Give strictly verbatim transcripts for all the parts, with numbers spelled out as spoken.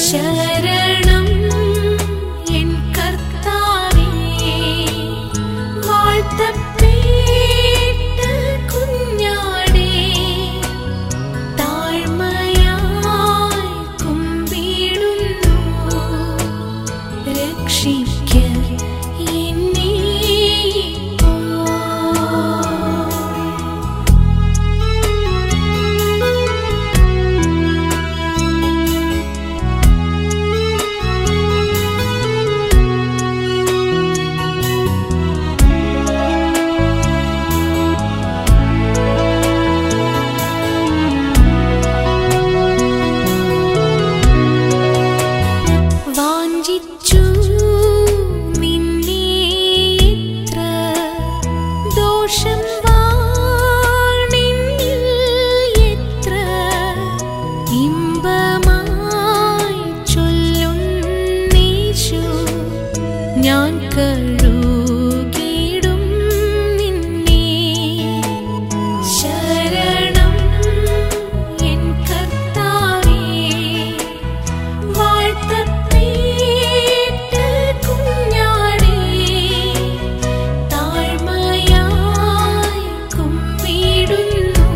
ശരണം എൻ കർത്താവേ, വാഴ്ത്തപ്പെട്ട കുഞ്ഞാടേ, താഴ്മയായി കുമ്പിടുന്നു, രക്ഷിക്ക എന്നെ ഇപ്പോൾ. വാഞ്ചിച്ചു നിന്നെ എത്ര ദോഷം വാണെന്നിൽ, എത്ര ഇമ്പമായി ചൊല്ലുന്നേശു, ഞാൻ കഴുകിടും നിന്നെ. ശരണം എൻ കർത്താവേ, വാഴ്ത്തപ്പെട്ട കുഞ്ഞാടേ, താഴ്മയായി കുമ്പിടുന്നു,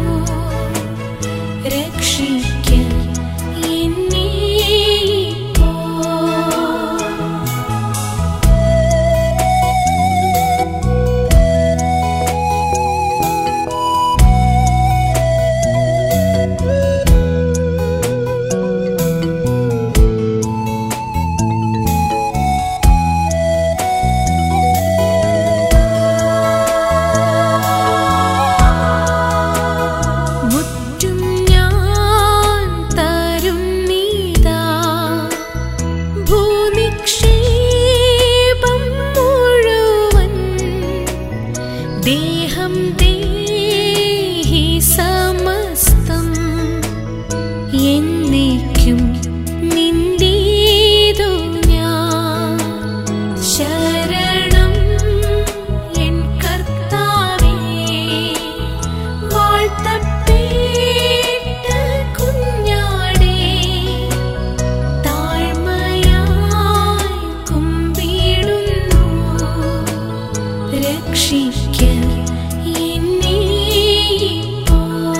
രക്ഷിക്ക എന്നെ ഇപ്പോൾ. മുറ്റും ഞാൻ തരുന്നീതാ, ഭൂനിക്ഷേപം മുഴുവൻ, ദേഹം ദേഹി സമസ്തം, എന്നേക്കും നിന്റേതു ഞാൻ. ശരണം എൻ കർത്താവേ, വാഴ്ത്തപ്പെട്ട കുഞ്ഞാടേ, താഴ്മയായി കുമ്പിടുന്നു, രക്ഷിക്ക എന്നെ ഇപ്പോൾ.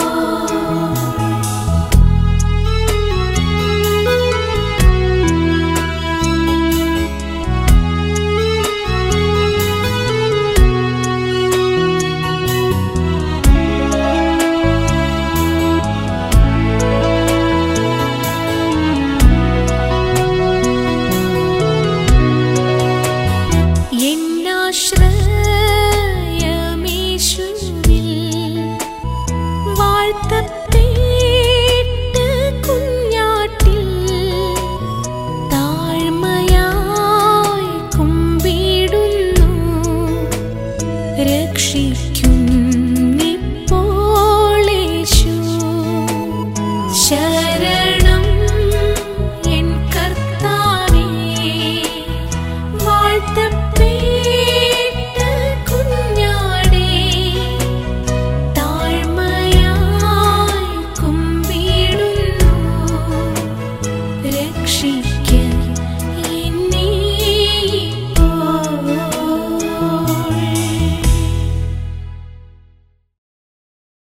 എന്നാശ്രയമേശുവിൽ, വാഴ്ത്തപ്പെട്ട കുഞ്ഞാട്ടിൽ, താഴ്മയായി കുമ്പിടുന്നു, രക്ഷിക്കുന്നിപ്പോളേശു. ശരണം എൻ കർത്താവേ, വാഴ്ത്തപ്പെട്ട കുഞ്ഞാടേ, താഴ്മയായി കുമ്പിടുന്നു, രക്ഷിക്ക